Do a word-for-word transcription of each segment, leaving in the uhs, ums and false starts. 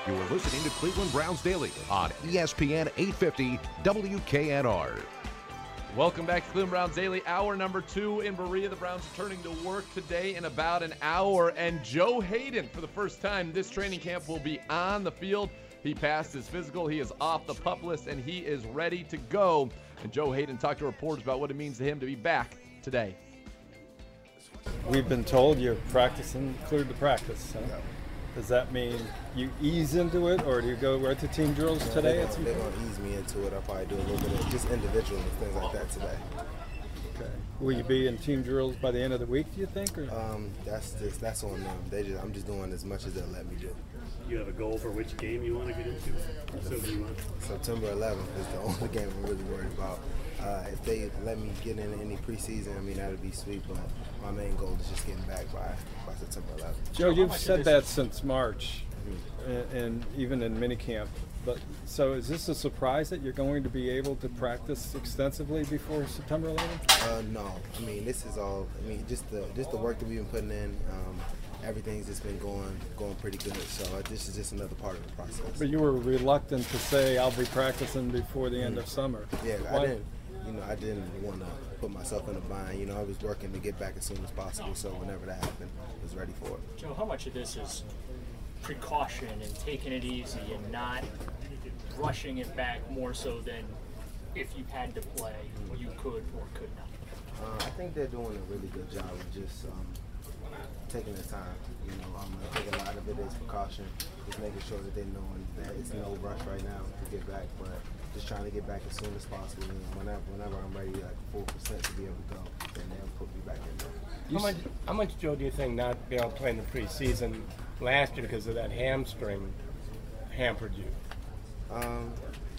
You're listening to Cleveland Browns Daily on E S P N eight fifty W K N R. Welcome back to Cleveland Browns Daily, hour number two in Berea. The Browns returning to work today in about an hour, and Joe Haden, for the first time this training camp, will be on the field. He passed his physical, he is off the PUP list, and he is ready to go. And Joe Haden talked to reporters about what it means to him to be back today. We've been told you're practicing, cleared to practice. Huh? Does that mean you ease into it, or do you go right to team drills Yeah, today? They're going to ease me into it. I'll probably do a little bit of just individual and things like that today. Okay. Will you be in team drills by the end of the week, do you think? Or? Um, that's just, that's on them. They just, I'm just doing as much as they'll let me do. You have a goal for which game you want to get into? So you want? September eleventh is the only game I'm really worried about. Uh, if they let me get in any preseason, I mean, that would be sweet, but my main goal is just getting back by, by September eleventh. Joe, you've said that since March, mm-hmm. and, and even in minicamp. But so is this a surprise that you're going to be able to practice extensively before September eleventh? Uh, no, I mean, this is all, I mean, just the just the work that we've been putting in, um, everything's just been going going pretty good, so uh, this is just another part of the process. But you were reluctant to say, I'll be practicing before the end mm-hmm. of summer. Yeah, Why? I didn't. You know, I didn't want to put myself in a bind. You know, I was working to get back as soon as possible, so whenever that happened, I was ready for it. Joe, how much of this is precaution and taking it easy and not rushing it back more so than if you had to play, you could or could not? Uh, I think they're doing a really good job of just um, taking their time. You know, um, I think a lot of it is precaution, just making sure that they're knowing that it's no rush right now to get back, but just trying to get back as soon as possible. And whenever, whenever I'm ready, like full percent to be able to go, then they'll put me back in there. How much, how much, Joe, do you think not being able to play in the preseason last year because of that hamstring hampered you? Um,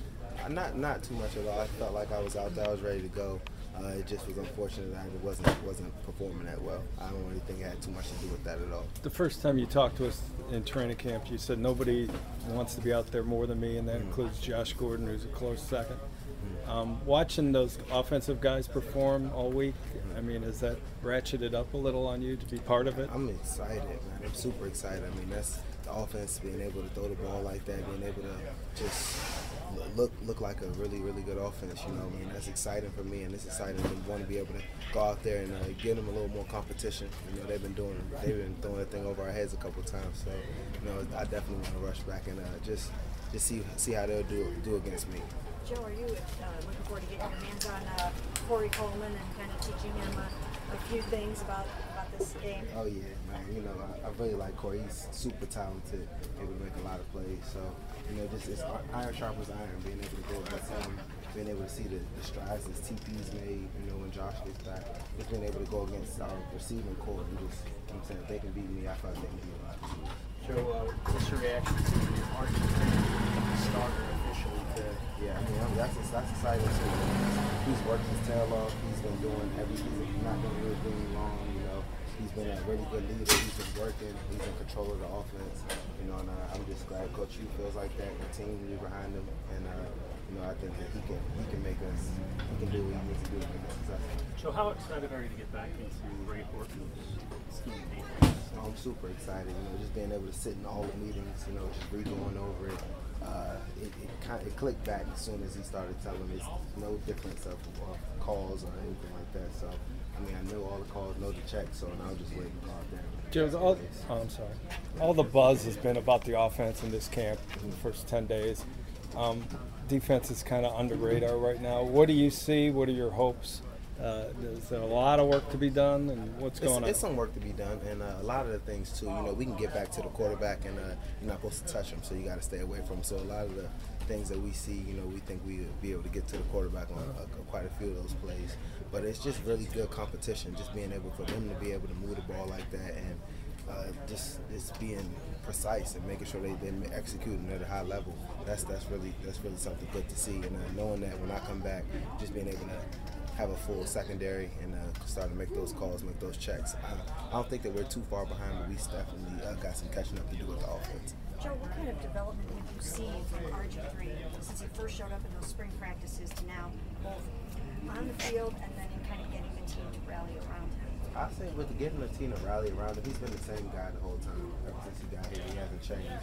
not not too much at all. I felt like I was out there, I was ready to go. Uh, it just was unfortunate that I wasn't wasn't performing that well. I don't really think it had too much to do with that at all. The first time you talked to us in training camp, you said nobody wants to be out there more than me, and that mm-hmm. includes Josh Gordon, who's a close second. Mm-hmm. Um, watching those offensive guys perform all week, I mean, has that ratcheted up a little on you to be part of it? I'm excited, man. I'm super excited. I mean, that's the offense, being able to throw the ball like that, being able to just look look like a really, really good offense, you know. I mean, that's exciting for me, and it's exciting to want to be able to go out there and uh, give them a little more competition. You know, they've been doing, they've been throwing that thing over our heads a couple of times, so, you know, I definitely want to rush back and uh, just just see see how they'll do do against me. Joe, are you uh, looking forward to getting your hands on uh, Corey Coleman and kind of teaching him a, a few things about, about this game? Oh yeah, man. You know, I, I really like Corey. He's super talented, able to make a lot of plays. So, you know, just it's iron sharpens iron. Being able to go against him, being able to see the, the strides his T P's made. You know, when Josh gets back, just being able to go against our receiving core and just, you know what I'm saying, if they can beat me, I feel like they can beat a lot of teams. Joe, uh, what's your reaction to your Argentine starter officially today? Yeah, I mean, I mean that's that's exciting too. He's worked his tail off. He's been doing everything. He's not doing anything wrong. You know, he's been a really good leader. He's been working. He's in control of the offense. You know, and uh, I'm just glad Coach Hugh feels like that. The team is behind him, and uh, you know, I think that he can he can make us. He can do what he needs to do to make us successful. So, how excited are you to get back into Ray Horton's scheme defense? I'm super excited. You know, just being able to sit in all the meetings. You know, just re-going over it. Uh, it, it, kind of, it clicked back as soon as he started telling me no difference of uh, calls or anything like that. So, I mean, I knew all the calls, know the checks, so now I'm just waiting to go out there. Joe, all, oh, I'm sorry. All the buzz has been about the offense in this camp in the first ten days. Um, defense is kind of under radar right now. What do you see? What are your hopes? Uh, is there a lot of work to be done, and what's going it's, on? It's some work to be done, and uh, a lot of the things too. You know, we can get back to the quarterback, and uh, you're not supposed to touch him, so you got to stay away from him. So a lot of the things that we see, you know, we think we will be able to get to the quarterback on uh, quite a few of those plays. But it's just really good competition, just being able for them to be able to move the ball like that, and uh, just just being precise and making sure they they're executing at a high level. That's that's really that's really something good to see, and uh, knowing that when I come back, just being able to have a full secondary and uh, start to make those calls, make those checks. I, I don't think that we're too far behind, but we definitely uh, got some catching up to do with the offense. Joe, what kind of development have you seen from R G three since he first showed up in those spring practices to now, both on the field and then in kind of getting the team to rally around him? I say with getting the team to rally around him, he's been the same guy the whole time. Ever since he got here, he hasn't changed.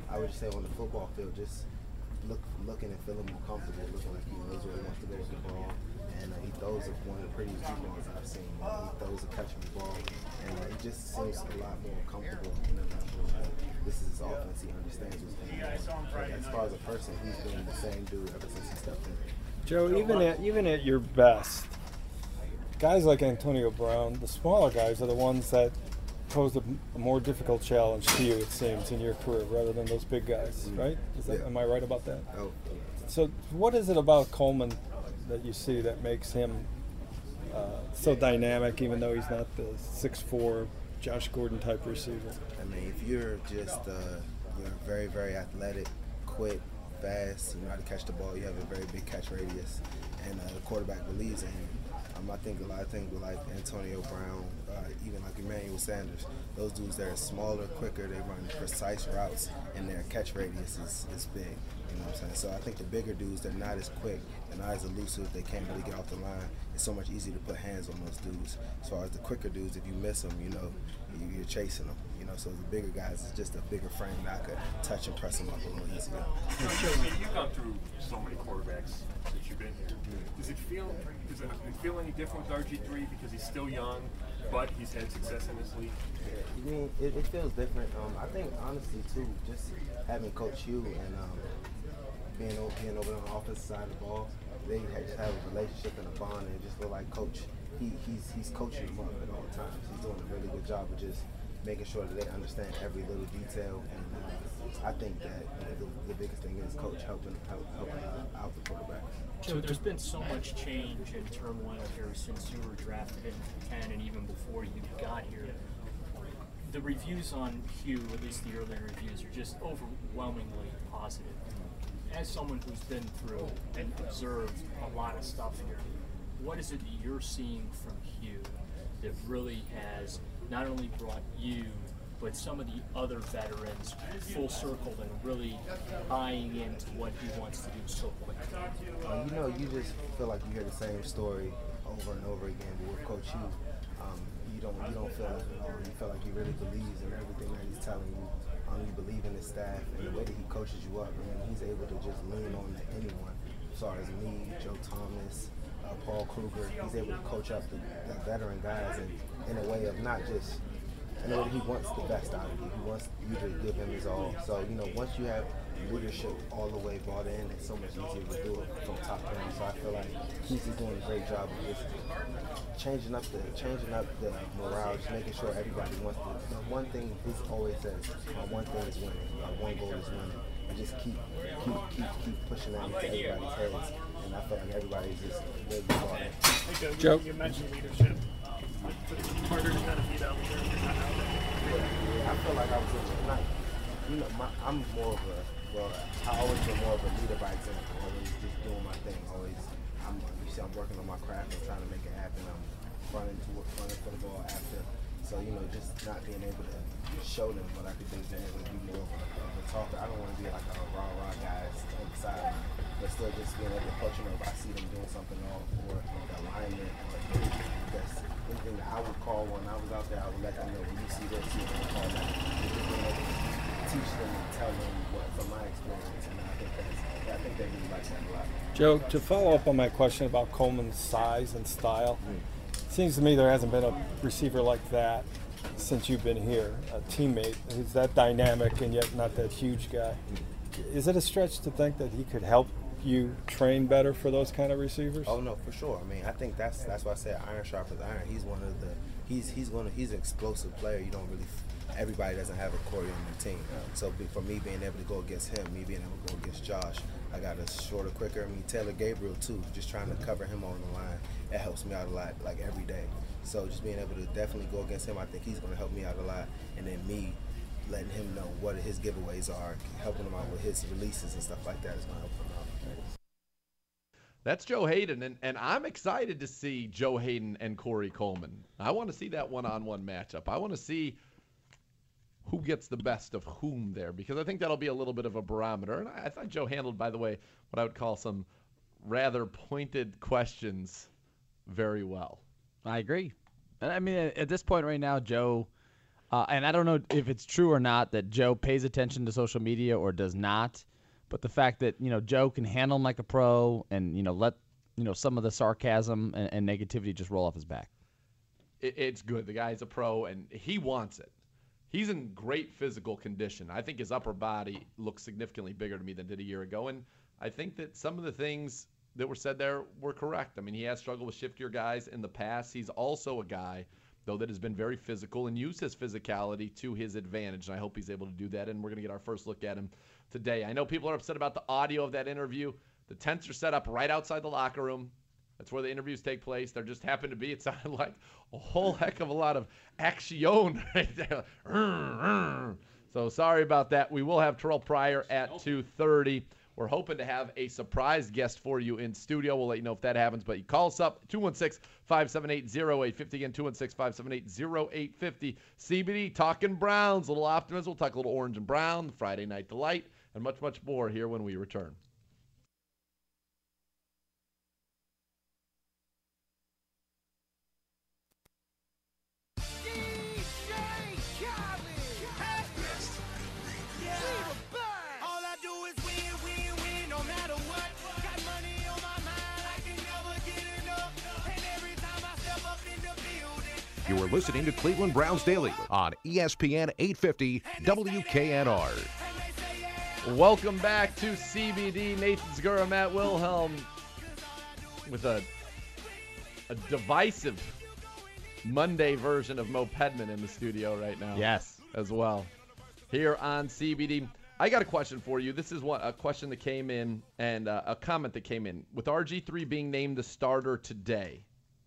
I would just say on the football field, just look, looking and feeling more comfortable, looking like he knows where he wants to go with the ball. And uh, he throws one of the prettiest deep balls I've seen. Uh, he throws a catchable ball, and uh, he just seems a lot more comfortable. You know, like, this is his offense. He understands what's going on. But as far as a person, he's been the same dude ever since he stepped in. Joe, even at even at your best, guys like Antonio Brown, the smaller guys are the ones that pose a, a more difficult challenge to you, it seems, in your career, rather than those big guys, right? Is that, Yeah. am I right about that? Oh, So, what is it about Coleman that you see that makes him uh, so dynamic, even though he's not the six foot four Josh Gordon type receiver? I mean, if you're just uh, you're very, very athletic, quick, fast, you know how to catch the ball, you have a very big catch radius, and uh, the quarterback believes in you. Um, I think a lot of things with like Antonio Brown, uh, even like Emmanuel Sanders, those dudes that are smaller, quicker, they run precise routes, and their catch radius is, is big. You know what I'm saying? So I think the bigger dudes, they're not as quick, they're not as elusive, they can't really get off the line. It's so much easier to put hands on those dudes. As far as the quicker dudes, if you miss them, you know, you, you're chasing them. You know, so the bigger guys, it's just a bigger frame that I could touch and press them up a little easier. So, you've gone through so many quarterbacks since you've been here. Does it feel does it feel any different with R G three because he's still young, but he's had success in this league? Yeah, I mean, it, it feels different. Um, I think honestly too, just having Coach Hugh and um, being over, being over on the offensive side of the ball, they have, just have a relationship and a bond, and it just feel like Coach, he, he's he's coaching them up at all times. He's doing a really good job of just making sure that they understand every little detail, and uh, I think that you know, the, the biggest thing is Coach helping help, helping out the quarterback. So there's been so much change and turmoil here since you were drafted in ten and even before you got here. The reviews on Hugh, at least the earlier reviews, are just overwhelmingly positive. As someone who's been through and observed a lot of stuff here, what is it that you're seeing from Hugh that really has not only brought you, but some of the other veterans full circle and really buying into what he wants to do so quickly? Uh, you know, you just feel like you hear the same story over and over again, but with Coach Hugh, um, you don't you don't feel that at all. You feel like he really believes in everything that he's telling you. Um, you believe in his staff and the way that he coaches you up, and he's able to just lean on to anyone. As far as me, Joe Thomas, uh, Paul Kruger, he's able to coach up the, the veteran guys in, in a way of not just. In a way that he wants the best out of you. He wants you to give him his all. So, you know, once you have leadership all the way bought in, it's so much easier to do it from top down. So I feel like he's just doing a great job of just changing up the changing up the morale, just making sure everybody wants to. The one thing he always says, my one thing is winning. My one goal is winning. And just keep keep keep keep pushing that into everybody's heads. And I feel like everybody's just really bought in. Hey, Joe. Joe, you mentioned leadership. But it's harder to kind of be that leader if you're not out there. Yeah, yeah, I feel like I was in the night. You know, my, I'm more of a, well, I always been more of a leader by example, always just doing my thing, always, I'm, you see, I'm working on my craft, I'm trying to make it happen, I'm running to running for the ball after, so, you know, just not being able to show them what I could do, being able to be more of a, of a talker. I don't want to be like a rah-rah guy on the sideline, but still just being able to coach them if I see them doing something off, or the alignment, or that's anything that I would call when I was out there, I would let them know when you see this, you're going to call that. Teach them and tell them what from my experience, and I think that's, I think they really like that a lot. Joe, to follow up on my question about Coleman's size and style, it seems to me there hasn't been a receiver like that since you've been here, a teammate who's that dynamic and yet not that huge guy. Is it a stretch to think that he could help you train better for those kind of receivers? Oh no, for sure. I mean, I think that's that's why I said iron sharpens iron. He's one of the he's he's going to he's an explosive player. You don't really everybody doesn't have a Corey on their team. So for me being able to go against him, me being able to go against Josh, I got a shorter, quicker. I mean Taylor Gabriel too. Just trying to cover him on the line, it helps me out a lot, like every day. So just being able to definitely go against him, I think he's going to help me out a lot. And then me letting him know what his giveaways are, helping him out with his releases and stuff like that is going to help him out. That's Joe Hayden, and, and I'm excited to see Joe Hayden and Corey Coleman. I want to see that one-on-one matchup. I want to see who gets the best of whom there, because I think that'll be a little bit of a barometer. And I, I thought Joe handled, by the way, what I would call some rather pointed questions very well. I agree. And I mean, at this point right now, Joe, Uh, and I don't know if it's true or not that Joe pays attention to social media or does not, but the fact that, you know, Joe can handle him like a pro and, you know, let, you know, some of the sarcasm and, and negativity just roll off his back. It, it's good. The guy's a pro, and he wants it. He's in great physical condition. I think his upper body looks significantly bigger to me than it did a year ago, and I think that some of the things that were said there were correct. I mean, he has struggled with shiftier guys in the past. He's also a guy, though, that has been very physical and used his physicality to his advantage, and I hope he's able to do that, and we're going to get our first look at him today. I know people are upset about the audio of that interview. The tents are set up right outside the locker room. That's where the interviews take place. There just happened to be, it sounded like a whole heck of a lot of action right there. So sorry about that. We will have Terrell Pryor at two thirty. We're hoping to have a surprise guest for you in studio. We'll let you know if that happens. But you call us up, two one six, five seven eight, zero eight five zero. Again, two one six, five seven eight, zero eight five zero. C B D, talking Browns, a little optimism. We'll talk a little orange and brown, the Friday Night Delight, and much, much more here when we return. You are listening to Cleveland Browns Daily on E S P N eight fifty W K N R. Welcome back to C B D. Nathan Segura, Matt Wilhelm, with a a divisive Monday version of Mo Pedman in the studio right now. Yes. As well. Here on C B D. I got a question for you. This is what a question that came in and uh, a comment that came in. With R G three being named the starter today,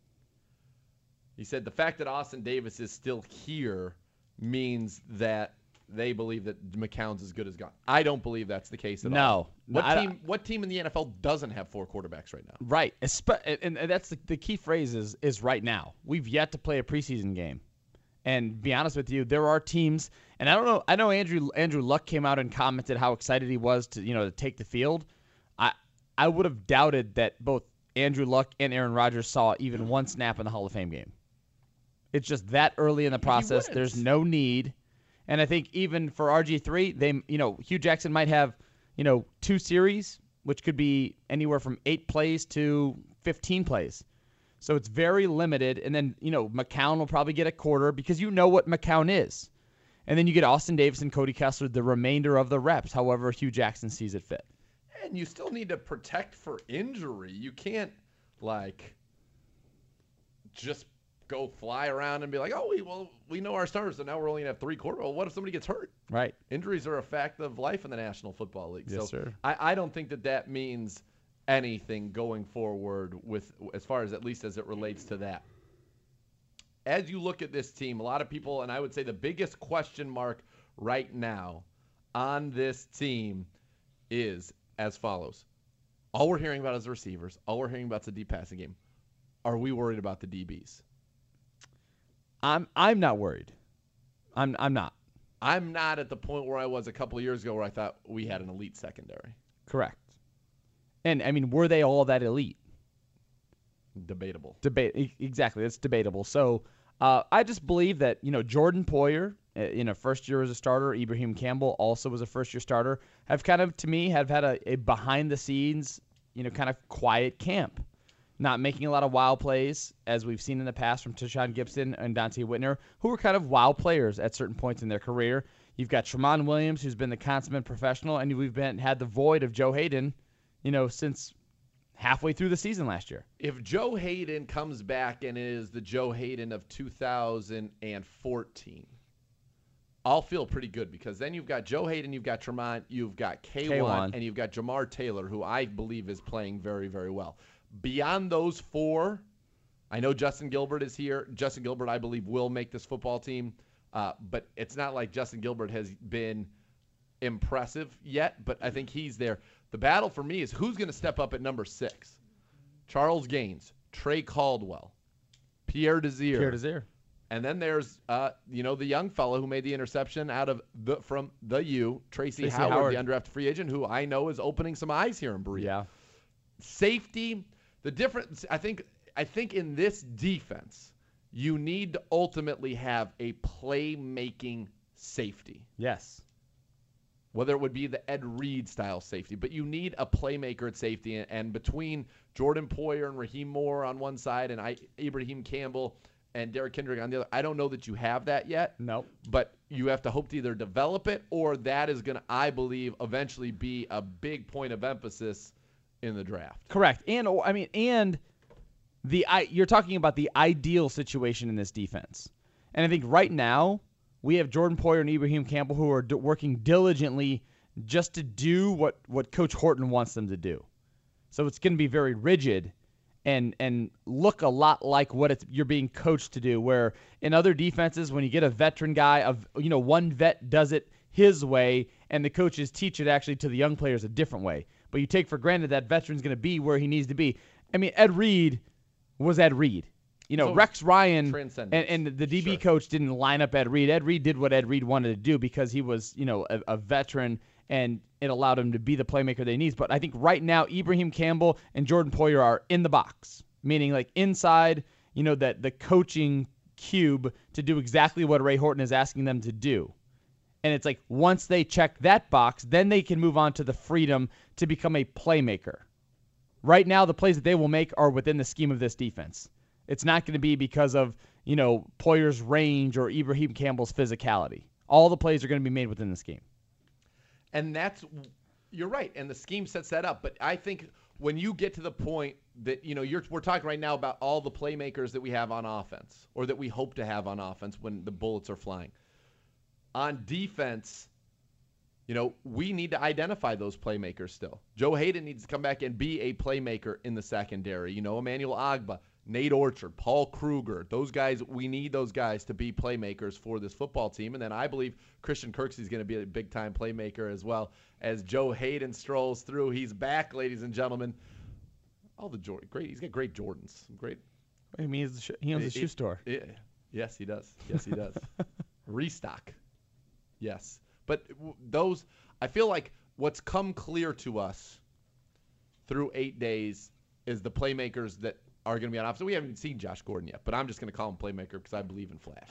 he said the fact that Austin Davis is still here means that they believe that McCown's as good as gone. I don't believe that's the case at no. all. What No. team What team in the N F L doesn't have four quarterbacks right now? Right. Espe- and and that's the, the key phrase is, is right now. We've yet to play a preseason game. And to be honest with you, there are teams, and I don't know, I know Andrew Andrew Luck came out and commented how excited he was to, you know, to take the field. I I would have doubted that both Andrew Luck and Aaron Rodgers saw even one snap in the Hall of Fame game. It's just that early in the process. There's no need. And I think even for R G three, they, you know, Hugh Jackson might have, you know, two series, which could be anywhere from eight plays to fifteen plays. So it's very limited. And then, you know, McCown will probably get a quarter because you know what McCown is. And then you get Austin Davis and Cody Kessler the remainder of the reps, however Hugh Jackson sees it fit. And you still need to protect for injury. You can't, like, just go fly around and be like, oh, we well we know our starters, so now we're only going to have three quarterbacks. Well, what if somebody gets hurt? Right. Injuries are a fact of life in the National Football League. Yes, so sir. I, I don't think that that means anything going forward with as far as at least as it relates to that. As you look at this team, a lot of people, and I would say the biggest question mark right now on this team is as follows. All we're hearing about is the receivers. All we're hearing about is the deep passing game. Are we worried about the D Bs? I'm I'm not worried. I'm I'm not. I'm not at the point where I was a couple of years ago where I thought we had an elite secondary. Correct. And, I mean, were they all that elite? Debatable. Debate exactly. It's debatable. So uh, I just believe that, you know, Jordan Poyer, in a first year as a starter, Ibrahim Campbell also was a first-year starter, have kind of, to me, have had a, a behind-the-scenes, you know, kind of quiet camp. Not making a lot of wild plays, as we've seen in the past from Tashawn Gibson and Dante Whitner, who were kind of wild players at certain points in their career. You've got Tramon Williams, who's been the consummate professional, and we've been had the void of Joe Hayden, you know, since halfway through the season last year. If Joe Hayden comes back and is the Joe Hayden of two thousand fourteen, I'll feel pretty good because then you've got Joe Hayden, you've got Tramon, you've got K one, and you've got Jamar Taylor, who I believe is playing very, very well. Beyond those four, I know Justin Gilbert is here. Justin Gilbert, I believe, will make this football team. Uh, but it's not like Justin Gilbert has been impressive yet, but I think he's there. The battle for me is who's going to step up at number six? Charles Gaines, Trey Caldwell, Pierre Desir. Pierre Desir. And then there's, uh, you know, the young fellow who made the interception out of the from the U, Tracy, Tracy Howard, Howard, the undrafted free agent, who I know is opening some eyes here in Berea. Yeah. Safety, the difference, I think, I think in this defense, you need to ultimately have a playmaking safety. Yes. Whether it would be the Ed Reed style safety, but you need a playmaker at safety. And between Jordan Poyer and Raheem Moore on one side and I, Ibrahim Campbell and Derek Kendrick on the other, I don't know that you have that yet. No. But you have to hope to either develop it, or that is going to, I believe, eventually be a big point of emphasis in the draft. Correct. And I mean, and the I, you're talking about the ideal situation in this defense. And I think right now we have Jordan Poyer and Ibrahim Campbell who are d- working diligently just to do what, what Coach Horton wants them to do. So it's going to be very rigid and and look a lot like what it's, you're being coached to do, where in other defenses, when you get a veteran guy, of you know, one vet does it his way, and the coaches teach it actually to the young players a different way. But you take for granted that veteran's going to be where he needs to be. I mean, Ed Reed was Ed Reed. You know, So Rex Ryan and, transcendence. and the D B Sure. coach didn't line up Ed Reed. Ed Reed did what Ed Reed wanted to do because he was, you know, a, a veteran, and it allowed him to be the playmaker they need. But I think right now, Ibrahim Campbell and Jordan Poyer are in the box, meaning like inside, you know, that the coaching cube to do exactly what Ray Horton is asking them to do. And it's like once they check that box, then they can move on to the freedom to become a playmaker. Right now, the plays that they will make are within the scheme of this defense. It's not going to be because of, you know, Poyer's range or Ibrahim Campbell's physicality. All the plays are going to be made within the scheme. And that's, you're right, and the scheme sets that up. But I think when you get to the point that, you know, you're, we're talking right now about all the playmakers that we have on offense, or that we hope to have on offense when the bullets are flying. On defense, you know, we need to identify those playmakers still. Joe Hayden needs to come back and be a playmaker in the secondary. You know, Emmanuel Agba, Nate Orchard, Paul Kruger, those guys, we need those guys to be playmakers for this football team. And then I believe Christian Kirksey is going to be a big-time playmaker as well. As Joe Hayden strolls through, he's back, ladies and gentlemen. All the Jordan, great. He's got great Jordans. Great. I mean, he's the sh- he owns a It- shoe it- store. it- yes, he does. Yes, he does. Restock. Yes. But w- those, I feel like what's come clear to us through eight days is the playmakers that are going to be on offense. We haven't seen Josh Gordon yet, but I'm just going to call him playmaker because I believe in flash.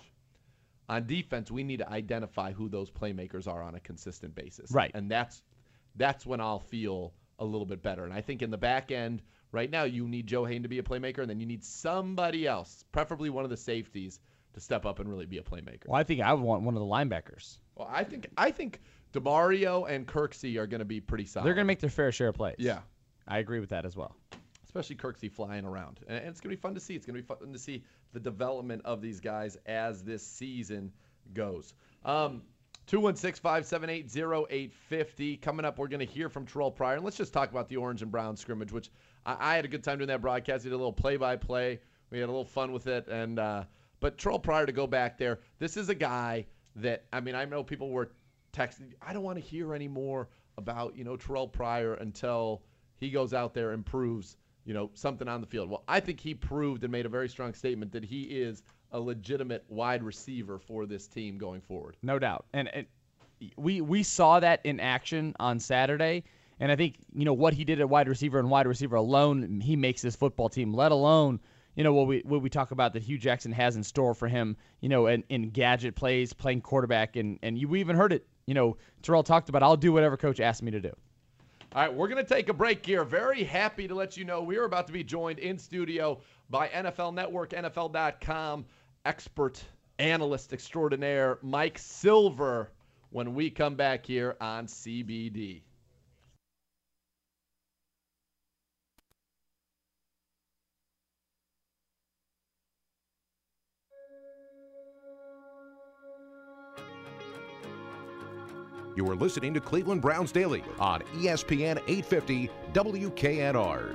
On defense, we need to identify who those playmakers are on a consistent basis. Right. And that's that's when I'll feel a little bit better. And I think in the back end, right now, you need Joe Hayden to be a playmaker, and then you need somebody else, preferably one of the safeties, to step up and really be a playmaker. Well, I think I would want one of the linebackers. Well, I think I think DeMario and Kirksey are going to be pretty solid. They're going to make their fair share of plays. Yeah. I agree with that as well. Especially Kirksey flying around. And it's going to be fun to see. It's going to be fun to see the development of these guys as this season goes. Um, two one six, five seven eight, zero eight five zero. Coming up, we're going to hear from Terrell Pryor. And let's just talk about the Orange and Brown scrimmage, which I, I had a good time doing that broadcast. We did a little play-by-play. We had a little fun with it. And uh, But Terrell Pryor, to go back there, this is a guy that, I mean, I know people were texting, I don't want to hear any more about, you know, Terrell Pryor until he goes out there and proves, you know, something on the field. Well, I think he proved and made a very strong statement that he is a legitimate wide receiver for this team going forward. No doubt. And, and we we saw that in action on Saturday. And I think, you know, what he did at wide receiver and wide receiver alone, he makes this football team, let alone, you know, what we what we talk about that Hugh Jackson has in store for him, you know, in, in gadget plays, playing quarterback. And, and you, we even heard it, you know, Terrell talked about, I'll do whatever coach asks me to do. All right, we're going to take a break here. Very happy to let you know we are about to be joined in studio by N F L Network, N F L dot com expert analyst extraordinaire Mike Silver when we come back here on C B D. You are listening to Cleveland Browns Daily on E S P N eight fifty W K N R.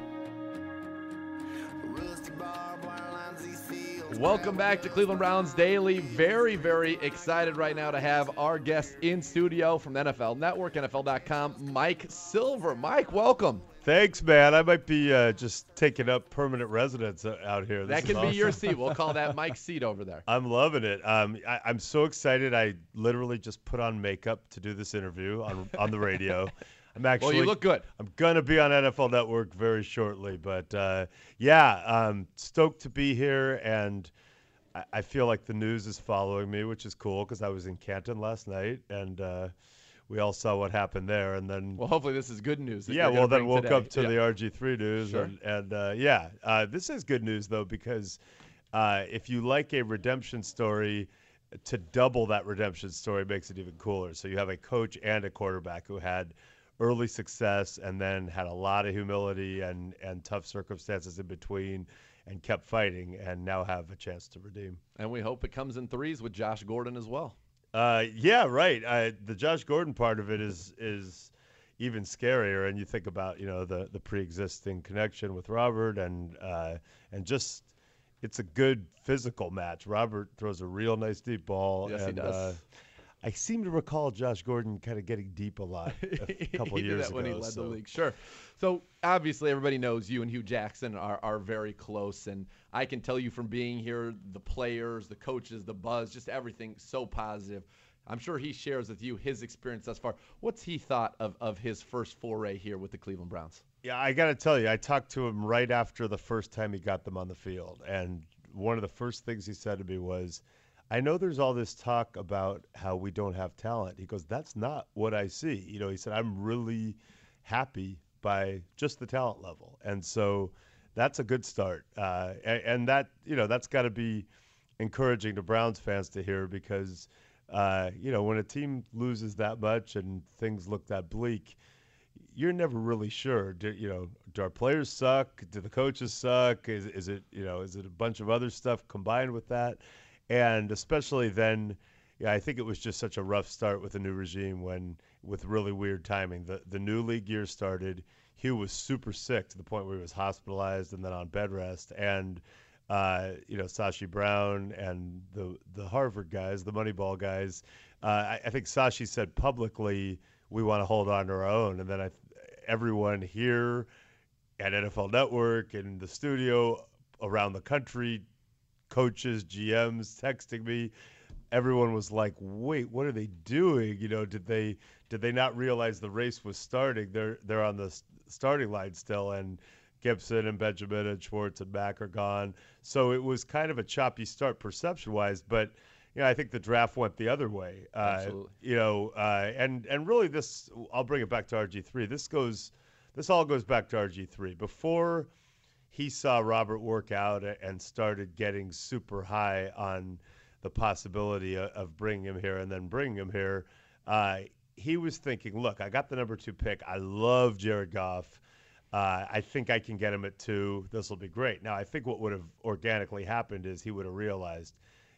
Welcome back to Cleveland Browns Daily. Very, very excited right now to have our guest in studio from the N F L Network, N F L dot com, Mike Silver. Mike, welcome. Thanks, man. I might be uh, just taking up permanent residence out here. This that can is be awesome. your seat. We'll call that Mike's seat over there. I'm loving it. Um, I, I'm so excited. I literally just put on makeup to do this interview on on the radio. I'm actually. Well, you look good. I'm gonna be on N F L Network very shortly, but uh, yeah, um, stoked to be here. And I, I feel like the news is following me, which is cool because I was in Canton last night, and uh, we all saw what happened there. And then, well, hopefully this is good news. Yeah, well, then woke up to yeah. the R G three news, Sure. and, and uh, yeah, uh, this is good news though because uh, if you like a redemption story, to double that redemption story makes it even cooler. So you have a coach and a quarterback who had early success and then had a lot of humility and, and tough circumstances in between and kept fighting and now have a chance to redeem. And we hope it comes in threes with Josh Gordon as well. Uh, yeah, right. Uh, the Josh Gordon part of it is is even scarier. And you think about, you know, the, the pre-existing connection with Robert and uh, and just it's a good physical match. Robert throws a real nice deep ball. Yes, and, he does. Uh, I seem to recall Josh Gordon kind of getting deep a lot a couple he years did that ago. when he led so. the league. Sure. So obviously everybody knows you and Hugh Jackson are, are very close, and I can tell you from being here, the players, the coaches, the buzz, just everything so positive. I'm sure he shares with you his experience thus far. What's he thought of, of his first foray here with the Cleveland Browns? Yeah, I got to tell you, I talked to him right after the first time he got them on the field, and one of the first things he said to me was, I know there's all this talk about how we don't have talent. He goes, that's not what I see. You know, he said, I'm really happy by just the talent level. And so that's a good start. Uh, and, and that, you know, that's got to be encouraging to Browns fans to hear because, uh, you know, when a team loses that much and things look that bleak, you're never really sure. Do, you know, do our players suck? Do the coaches suck? Is, is it, you know, is it a bunch of other stuff combined with that? And especially then, yeah, I think it was just such a rough start with the new regime when, with really weird timing. The the new league year started. Hugh was super sick to the point where he was hospitalized and then on bed rest. And, uh, you know, Sashi Brown and the the Harvard guys, the Moneyball guys, uh, I, I think Sashi said publicly, we want to hold on to our own. And then I, everyone here at N F L Network and the studio around the country, coaches, G Ms texting me, everyone was like, wait, what are they doing? You know, did they did they not realize the race was starting? They're they're on the starting line still, and Gibson and Benjamin and Schwartz and Mack are gone. So it was kind of a choppy start perception-wise, but you know, I think the draft went the other way. Uh, Absolutely. You know, uh, and and really this, I'll bring it back to R G three. This goes, this all goes back to R G three. Before he saw Robert work out and started getting super high on the possibility of bringing him here and then bringing him here, uh, he was thinking, look, I got the number two pick. I love Jared Goff. Uh, I think I can get him at two. This will be great. Now, I think what would have organically happened is he would have realized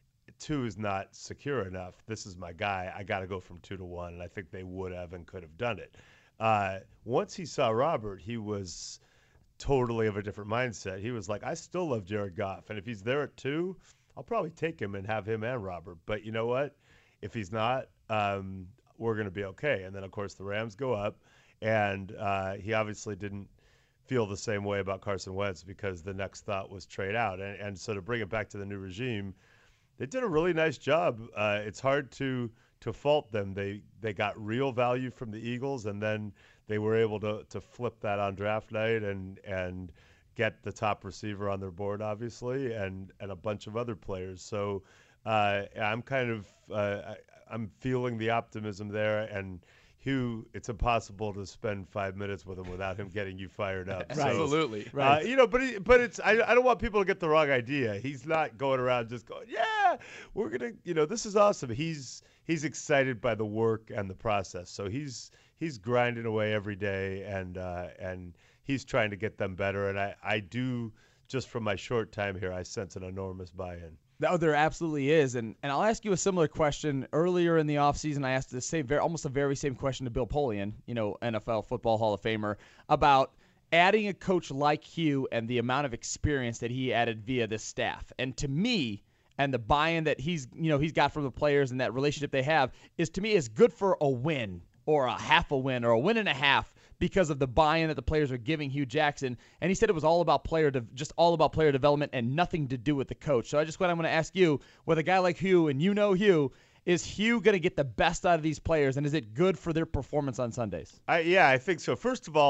two is not secure enough. This is my guy. I got to go from two to one, and I think they would have and could have done it. Uh, once he saw Robert, he was totally of a different mindset. He was like, I still love Jared Goff, and if he's there at two, I'll probably take him and have him and Robert. But you know what? If he's not, um, we're going to be okay. And then, of course, the Rams go up, and uh, he obviously didn't feel the same way about Carson Wentz because the next thought was trade out. And, and so to bring it back to the new regime, they did a really nice job. Uh, it's hard to to fault them. They they got real value from the Eagles, and then they were able to to flip that on draft night and and get the top receiver on their board, obviously, and and a bunch of other players. So uh, I'm kind of uh, I, I'm feeling the optimism there. And Hugh, it's impossible to spend five minutes with him without him getting you fired up. Right. So, Absolutely. right. Uh, you know, but he, but it's I, I don't want people to get the wrong idea. He's not going around just going, yeah, we're gonna, you know, this is awesome. He's he's excited by the work and the process. So he's he's grinding away every day, and uh, and he's trying to get them better. And I I do, just from my short time here, I sense an enormous buy-in. No, there absolutely is. And and I'll ask you a similar question. Earlier in the offseason, I asked the same, very, almost the very same question to Bill Polian, you know, N F L Football Hall of Famer, about adding a coach like Hugh and the amount of experience that he added via this staff. And to me, and the buy-in that he's, you know, he's got from the players and that relationship they have is, to me, is good for a win or a half a win or a win and a half, because of the buy-in that the players are giving Hugh Jackson. And he said it was all about player, de- just all about player development and nothing to do with the coach. So I just what I'm going to ask you, with a guy like Hugh, and you know Hugh, is Hugh going to get the best out of these players, and is it good for their performance on Sundays? I, yeah, I think so. First of all,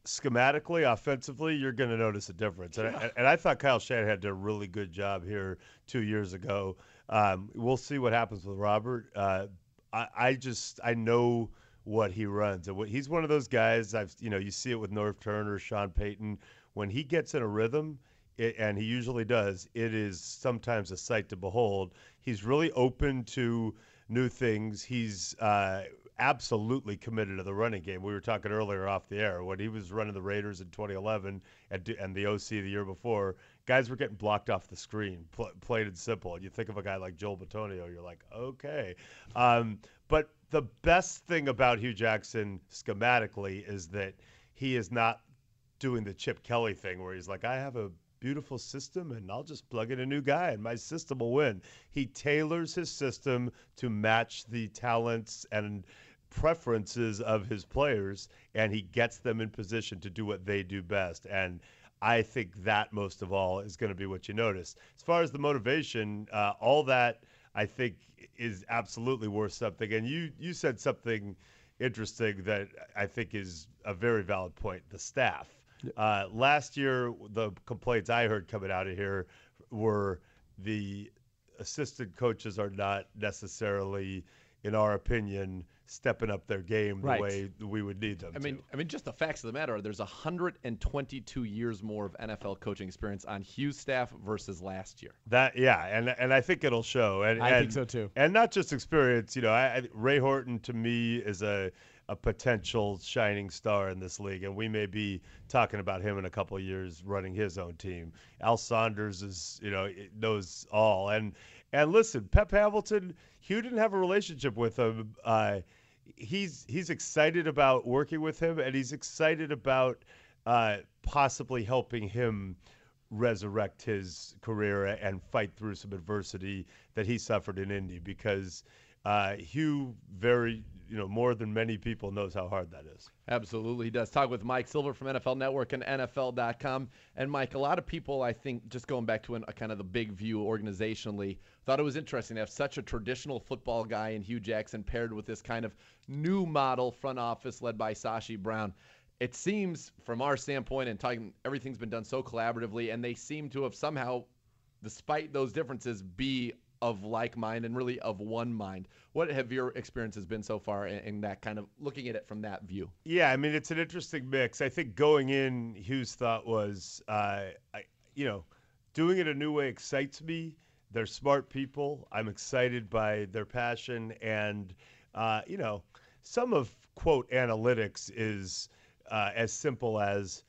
schematically, offensively, you're going to notice a difference. And, I, and I thought Kyle Shanahan did a really good job here two years ago. Um, we'll see what happens with Robert. Uh, I, I just I know what he runs, and what, he's one of those guys. I've you know you see it with Norv Turner, Sean Payton. When he gets in a rhythm, it, and he usually does, it is sometimes a sight to behold. He's really open to new things. He's uh, absolutely committed to the running game. We were talking earlier off the air when he was running the Raiders in twenty eleven and, and the O C the year before. Guys were getting blocked off the screen, pl- plain and simple. And you think of a guy like Joel Bitonio, you're like, okay. Um, but the best thing about Hugh Jackson schematically is that he is not doing the Chip Kelly thing where he's like, I have a beautiful system and I'll just plug in a new guy and my system will win. He tailors his system to match the talents and preferences of his players, and he gets them in position to do what they do best. And I think that most of all is going to be what you notice. As far as the motivation, uh, all that I think is absolutely worth something. And you, you said something interesting that I think is a very valid point, the staff. Uh, last year, the complaints I heard coming out of here were the assistant coaches are not necessarily, in our opinion, stepping up their game the Right. way we would need them I mean, to. I mean, just the facts of the matter are there's one hundred twenty-two years more of N F L coaching experience on Hugh's staff versus last year. That yeah, and and I think it'll show. And I and, think so, too. And not just experience. You know, I, I, Ray Horton to me is a a potential shining star in this league, and we may be talking about him in a couple of years running his own team. Al Saunders is, you know, knows all. And and listen, Pep Hamilton, Hugh didn't have a relationship with him. Uh, he's he's excited about working with him, and he's excited about uh, possibly helping him resurrect his career and fight through some adversity that he suffered in Indy, because uh, Hugh very, you know, more than many people knows how hard that is. Absolutely, he does. Talk with Mike Silver from N F L Network and N F L dot com. And Mike, a lot of people, I think, just going back to an, a kind of the big view organizationally, thought it was interesting to have such a traditional football guy in Hugh Jackson paired with this kind of new model front office led by Sashi Brown. It seems, from our standpoint, and talking, everything's been done so collaboratively, and they seem to have somehow, despite those differences, be of like mind and really of one mind. What have your experiences been so far in, in that kind of looking at it from that view? Yeah, I mean, it's an interesting mix. I think going in, Hugh's thought was, uh, I, you know, doing it a new way excites me. They're smart people. I'm excited by their passion. And, uh, you know, some of, quote, analytics is uh, as simple as,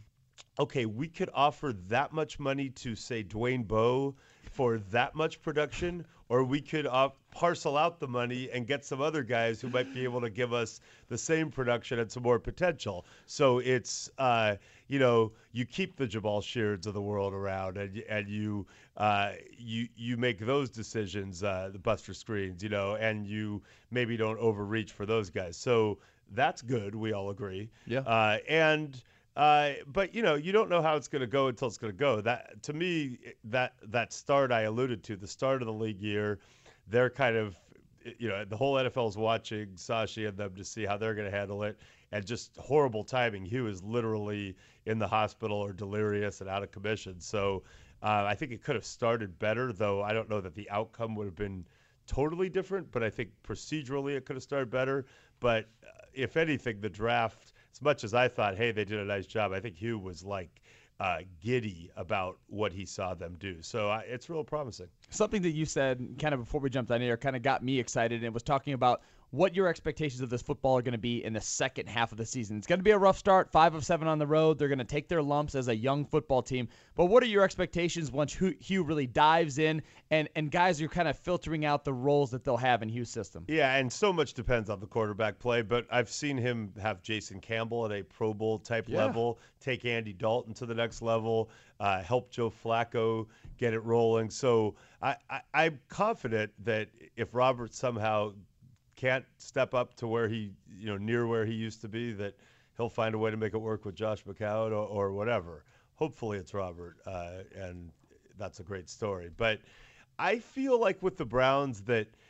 okay, we could offer that much money to, say, Dwayne Bowe for that much production, or we could uh, parcel out the money and get some other guys who might be able to give us the same production and some more potential. So it's, uh, you know, you keep the Jamal Sheards of the world around, and and you uh, you you make those decisions, uh, the Buster Screens, you know, and you maybe don't overreach for those guys. So that's good. We all agree. Yeah. Uh, and. Uh, but you know, you don't know how it's going to go until it's going to go. That to me, that that start I alluded to, the start of the league year, they're kind of, you know, the whole N F L is watching Sashi and them to see how they're going to handle it, and just horrible timing. Hugh is literally in the hospital or delirious and out of commission. So uh, I think it could have started better, though I don't know that the outcome would have been totally different. But I think procedurally it could have started better. But uh, if anything, the draft. As much as I thought, hey, they did a nice job, I think Hugh was like uh, giddy about what he saw them do. So uh, it's real promising. Something that you said kind of before we jumped on air kind of got me excited, and it was talking about what your expectations of this football are going to be in the second half of the season. It's going to be a rough start, five of seven on the road. They're going to take their lumps as a young football team. But what are your expectations once Hugh really dives in and, and guys are kind of filtering out the roles that they'll have in Hugh's system? Yeah, and so much depends on the quarterback play, but I've seen him have Jason Campbell at a Pro Bowl type Yeah. level, take Andy Dalton to the next level, uh, help Joe Flacco get it rolling. So I, I, I'm confident that if Robert somehow can't step up to where he, you know, near where he used to be, that he'll find a way to make it work with Josh McCown or, or whatever. Hopefully it's Robert, uh, and that's a great story. But I feel like with the Browns that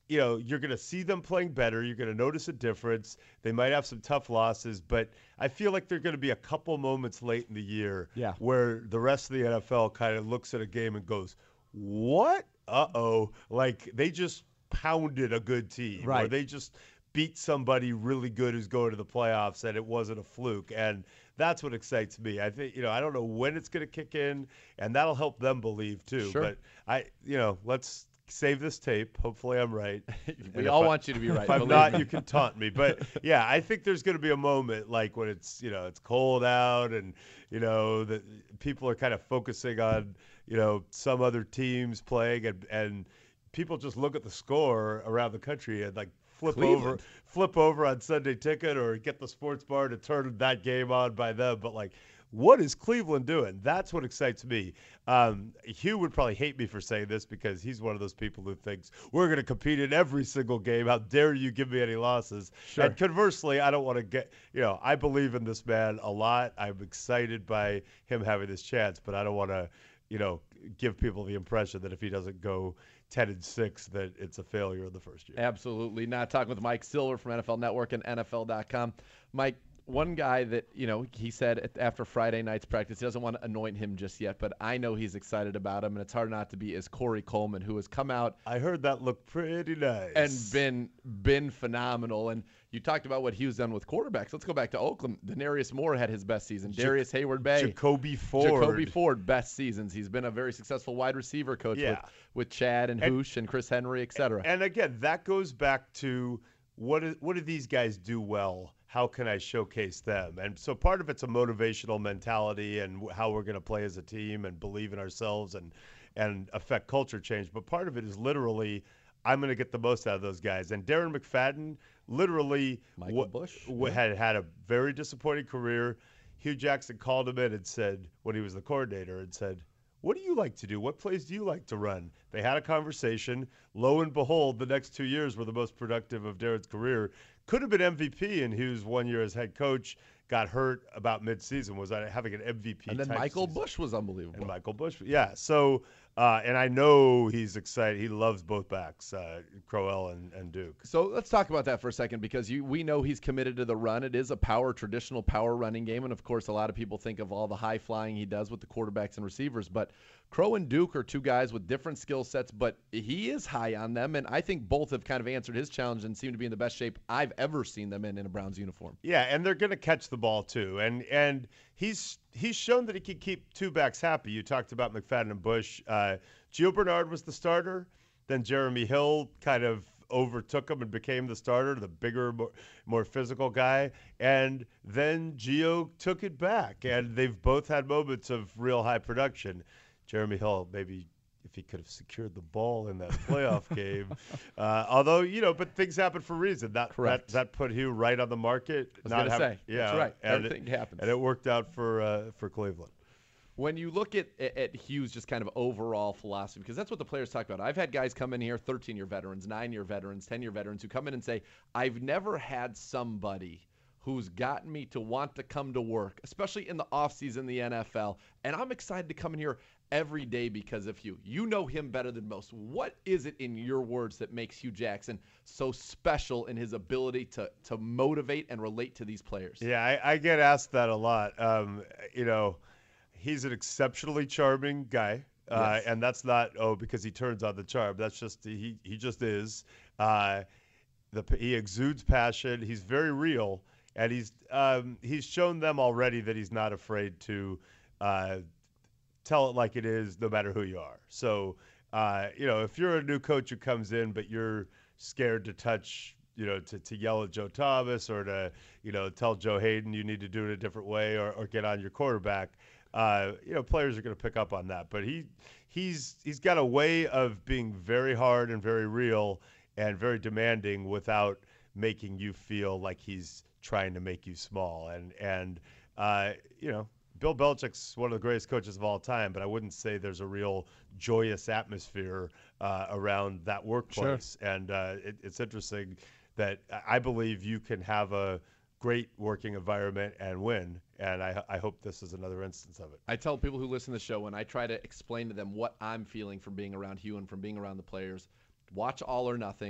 you know, you're going to see them playing better. You're going to notice a difference. They might have some tough losses, but I feel like there are going to be a couple moments late in the year Yeah. where the rest of the N F L kind of looks at a game and goes, what? Uh-oh. Like, they just pounded a good team. Or Right. they just beat somebody really good who's going to the playoffs, and it wasn't a fluke. And that's what excites me. I think, you know, I don't know when it's going to kick in, and that'll help them believe too. Sure. But I, you know, let's save this tape. Hopefully I'm right. We And all if I- want you to be right, If I'm believe not, me. you can taunt me. But yeah, I think there's going to be a moment like when it's, you know, it's cold out and, you know, the people are kind of focusing on, you know, some other teams playing, and, and people just look at the score around the country and like flip over, Cleveland. flip over on Sunday Ticket or get the sports bar to turn that game on by them. But like, what is Cleveland doing? That's what excites me. Um, Hugh would probably hate me for saying this because he's one of those people who thinks we're going to compete in every single game. How dare you give me any losses? Sure. And conversely, I don't want to get, you know, I believe in this man a lot. I'm excited by him having this chance, but I don't want to, you know, give people the impression that if he doesn't go ten and six, that it's a failure in the first year. Absolutely. Not talking with Mike Silver from N F L Network and N F L dot com. Mike, one guy that, you know, he said at- after Friday night's practice, he doesn't want to anoint him just yet, but I know he's excited about him, and it's hard not to be, is Corey Coleman, who has come out I heard that looked pretty nice. and been been phenomenal. And you talked about what Hugh's done with quarterbacks. Let's go back to Oakland. Denarius Moore had his best season. Ja- Darius Hayward Bay. Jacoby Ford. Jacoby Ford, best seasons. He's been a very successful wide receiver coach Yeah. with, with Chad and, And- Hoosh and Chris Henry, et cetera. And again, that goes back to what is, what do these guys do well? How can I showcase them? And so part of it's a motivational mentality and wh- how we're going to play as a team and believe in ourselves and and affect culture change. But part of it is literally, I'm going to get the most out of those guys. And Darren McFadden literally Michael wh- Bush, wh- yeah. had had a very disappointing career. Hugh Jackson called him in and said, when he was the coordinator, and said, what do you like to do? What plays do you like to run? They had a conversation. Lo and behold, the next two years were the most productive of Darren's career. Could have been M V P in Hugh's one year as head coach. Got hurt about midseason. Was having an M V P. And then type Michael season. Bush was unbelievable. And Michael Bush, yeah. So, uh, and I know he's excited. He loves both backs, uh, Crowell and, and Duke. So let's talk about that for a second, because you we know he's committed to the run. It is a power, traditional power running game, and of course, a lot of people think of all the high flying he does with the quarterbacks and receivers. But Crow and Duke are two guys with different skill sets, but he is high on them, and I think both have kind of answered his challenge and seem to be in the best shape I've ever seen them in in a Browns uniform. Yeah, and they're going to catch the ball too, and and he's he's shown that he can keep two backs happy. You talked about McFadden and Bush. Uh, Gio Bernard was the starter, then Jeremy Hill kind of overtook him and became the starter, the bigger, more, more physical guy, and then Gio took it back, and they've both had moments of real high production. Jeremy Hill, maybe if he could have secured the ball in that playoff game. Uh, although, you know, but things happen for a reason. That, Correct. that that put Hugh right on the market. I was going to have- say, yeah, that's right. and Everything it, happens. And it worked out for uh, for Cleveland. When you look at, at at Hughes' just kind of overall philosophy, because that's what the players talk about. I've had guys come in here, thirteen-year veterans, nine-year veterans, ten-year veterans, who come in and say, I've never had somebody who's gotten me to want to come to work, especially in the offseason in the N F L, and I'm excited to come in here every day because of Hugh. You know him better than most. What is it in your words that makes Hugh Jackson so special in his ability to to motivate and relate to these players? Yeah, I, I get asked that a lot. Um, you know, he's an exceptionally charming guy. Uh, Yes. and that's not, oh, because he turns on the charm. That's just, he, he just is. Uh, the He exudes passion. He's very real. And he's um, he's shown them already that he's not afraid to uh, tell it like it is, no matter who you are. So, uh, you know, if you're a new coach who comes in, but you're scared to touch, you know, to, to yell at Joe Thomas or to, you know, tell Joe Hayden you need to do it a different way or, or get on your quarterback, uh, you know, players are going to pick up on that. But he he's he's got a way of being very hard and very real and very demanding without making you feel like he's trying to make you small. And, and uh, you know, Bill Belichick's one of the greatest coaches of all time, but I wouldn't say there's a real joyous atmosphere uh, around that workplace. Sure. And uh, it, it's interesting that I believe you can have a great working environment and win, and I, I hope this is another instance of it. I tell people who listen to the show, when I try to explain to them what I'm feeling from being around Hugh and from being around the players, watch All or Nothing.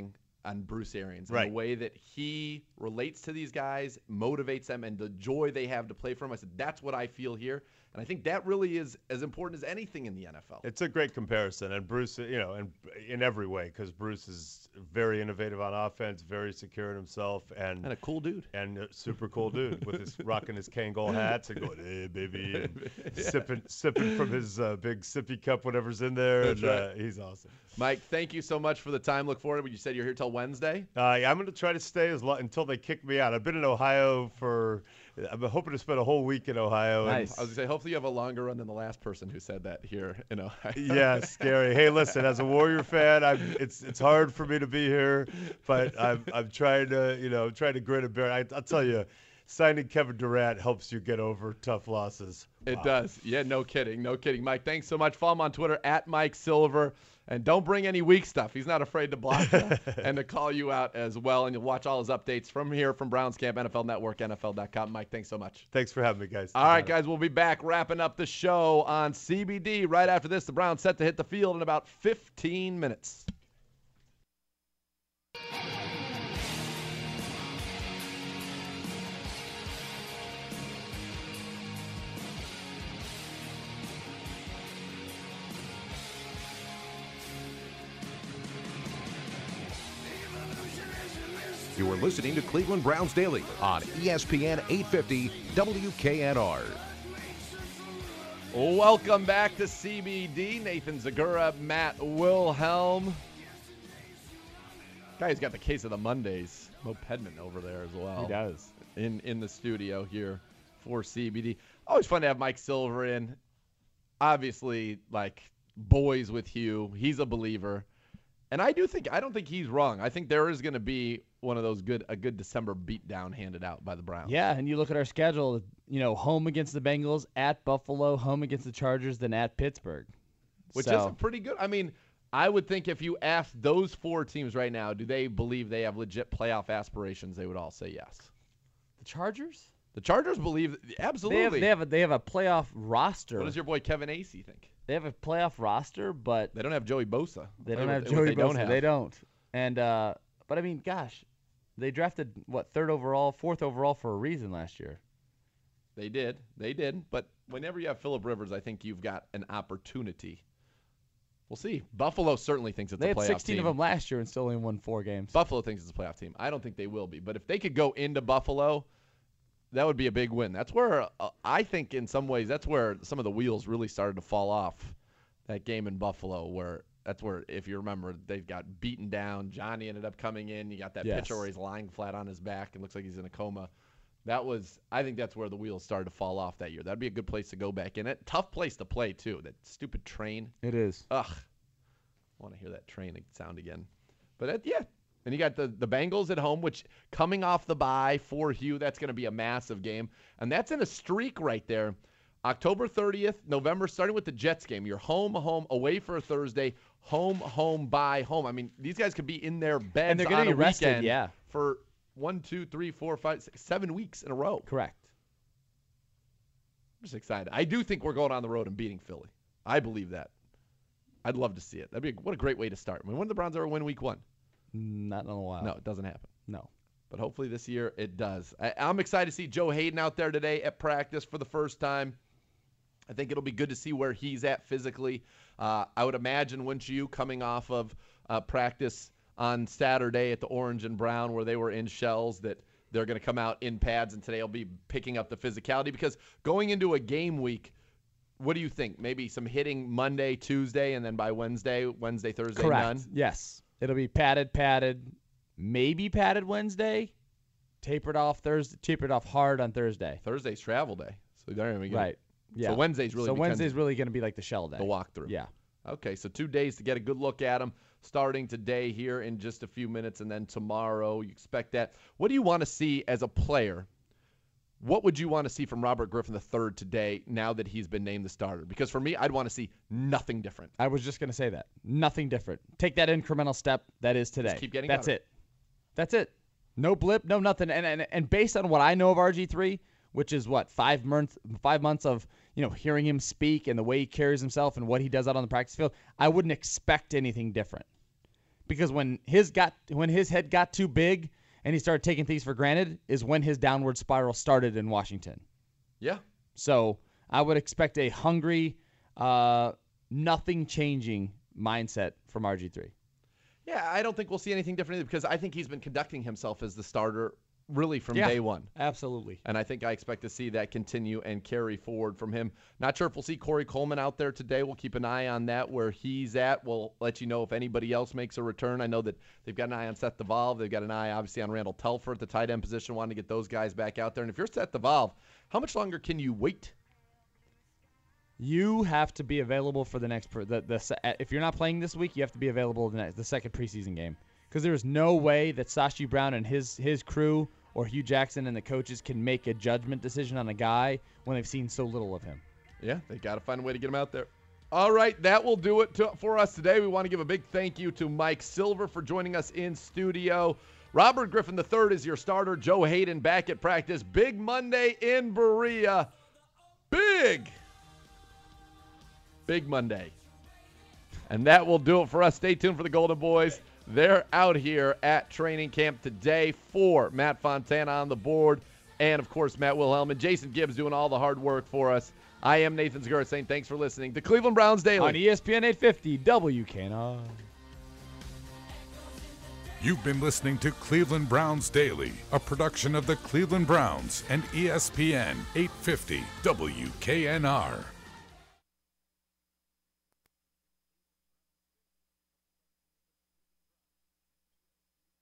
on Bruce Arians. Right. And the way that he relates to these guys, motivates them, and the joy they have to play for him. I said, that's what I feel here. And I think that really is as important as anything in the N F L. It's a great comparison, and Bruce, you know, and in every way, because Bruce is very innovative on offense, very secure in himself, and and a cool dude, and a super cool dude with his rocking his Kangol hats and going, "Hey, baby," and Yeah. sipping sipping from his uh, big sippy cup, whatever's in there. That's and, right. uh, he's awesome. Mike, thank you so much for the time. Look forward to it. You said you're here till Wednesday. Uh, I'm going to try to stay as long until they kick me out. I've been in Ohio for. I'm hoping to spend a whole week in Ohio. Nice. I was going to say, hopefully you have a longer run than the last person who said that here in Ohio. Yeah, scary. Hey, listen, as a Warrior fan, I'm, it's it's hard for me to be here, but I'm I'm trying to, you know, trying to grin and bear. I, I'll tell you, signing Kevin Durant helps you get over tough losses. It Wow. does. Yeah, no kidding. No kidding. Mike, thanks so much. Follow him on Twitter, at Mike Silver. And don't bring any weak stuff. He's not afraid to block you and to call you out as well. And you'll watch all his updates from here from Browns Camp, N F L Network, N F L dot com. Mike, thanks so much. Thanks for having me, guys. All right, guys, we'll be back wrapping up the show on C B D right after this. The Browns set to hit the field in about fifteen minutes. You are listening to Cleveland Browns Daily on E S P N eight fifty W K N R. Welcome back to C B D. Nathan Zagura, Matt Wilhelm. Guy's got the case of the Mondays. Mo Pedman over there as well. He does. In in the studio here for C B D. Always fun to have Mike Silver in. Obviously, like, boys with Hugh. He's a believer. And I do think, I don't think he's wrong. I think there is going to be one of those good, a good December beatdown handed out by the Browns. Yeah, and you look at our schedule, you know, home against the Bengals, at Buffalo, home against the Chargers, then at Pittsburgh. Which So- is pretty good. I mean, I would think if you ask those four teams right now, do they believe they have legit playoff aspirations, they would all say yes. The Chargers? The Chargers believe, absolutely. They have, they have, a, they have a playoff roster. What does your boy Kevin Acey think? They have a playoff roster, but They don't have Joey Bosa. they Play don't have with- Joey they Bosa. don't have. They don't. And uh, but I mean, gosh, they drafted what third overall, fourth overall for a reason last year. They did. They did. But whenever you have Phillip Rivers, I think you've got an opportunity. We'll see. Buffalo certainly thinks it's They a had playoff sixteen team. of them last year and still only won four games. Buffalo thinks it's a playoff team. I don't think they will be. But if they could go into Buffalo, that would be a big win. That's where uh, I think in some ways that's where some of the wheels really started to fall off. That game in Buffalo, where that's where, if you remember, they got beaten down. Johnny ended up coming in. You got that Yes. picture where he's lying flat on his back and looks like he's in a coma. That was, I think that's where the wheels started to fall off that year. That'd be a good place to go back in. It tough place to play too. That stupid train. It is. Ugh. I want to hear that train sound again. But that, yeah. And you got the, the Bengals at home, which coming off the bye for Hugh, that's going to be a massive game. And that's in a streak right there. October thirtieth, November, starting with the Jets game. You're home, home, away for a Thursday, home, home, bye, home. I mean, these guys could be in their beds And they're gonna on be a rested, weekend yeah. for one, two, three, four, five, six, seven weeks in a row. Correct. I'm just excited. I do think we're going on the road and beating Philly. I believe that. I'd love to see it. That'd be a, what a great way to start. I mean, when did the Browns ever win week one? Not in a while. No, it doesn't happen. No. But hopefully this year it does. I, I'm excited to see Joe Hayden out there today at practice for the first time. I think it'll be good to see where he's at physically. Uh, I would imagine, wouldn't you, coming off of uh, practice on Saturday at the Orange and Brown where they were in shells, that they're going to come out in pads, and today will be picking up the physicality. Because going into a game week, what do you think? Maybe some hitting Monday, Tuesday, and then by Wednesday, Wednesday, Thursday, Correct. none? Yes. It'll be padded, padded, maybe padded Wednesday, tapered off Thursday, tapered off hard on Thursday. Thursday's travel day. So they're going to get Right. Yeah. So Wednesday's really So becomes Wednesday's really going to be like the shell day. the walkthrough. Yeah. Okay, so two days to get a good look at them, starting today here in just a few minutes, and then tomorrow. You expect that. What do you want to see as a player? What would you want to see from Robert Griffin the third today now that he's been named the starter? Because for me, I'd want to see nothing different. I was just going to say that. Nothing different. Take that incremental step that is today. Just keep getting That's better. it. That's it. No blip, no nothing. And, and and based on what I know of R G three, which is what, five months five months of, you know, hearing him speak and the way he carries himself and what he does out on the practice field, I wouldn't expect anything different. because when his got when his head got too big and he started taking things for granted is when his downward spiral started in Washington. Yeah. So I would expect a hungry, uh, nothing changing mindset from R G three. Yeah, I don't think we'll see anything different either because I think he's been conducting himself as the starter really from Yeah, day one. Absolutely. And I think I expect to see that continue and carry forward from him. Not sure if we'll see Corey Coleman out there today. We'll keep an eye on that where he's at. We'll let you know if anybody else makes a return. I know that they've got an eye on Seth DeValve. They've got an eye, obviously, on Randall Telfer at the tight end position, wanting to get those guys back out there. And if you're Seth DeValve, how much longer can you wait? You have to be available for the next. The, the if you're not playing this week, you have to be available the next, the second preseason game because there is no way that Sashi Brown and his his crew or Hugh Jackson and the coaches can make a judgment decision on a guy when they've seen so little of him. Yeah, they got to find a way to get him out there. All right, that will do it to, for us today. We want to give a big thank you to Mike Silver for joining us in studio. Robert Griffin the third is your starter. Joe Hayden back at practice. Big Monday in Berea. Big. Big Monday. And that will do it for us. Stay tuned for the Golden Boys. They're out here at training camp today for Matt Fontana on the board and, of course, Matt Wilhelm and Jason Gibbs doing all the hard work for us. I am Nathan Segura saying thanks for listening to Cleveland Browns Daily on E S P N eight fifty W K N R. You've been listening to Cleveland Browns Daily, a production of the Cleveland Browns and E S P N eight fifty W K N R.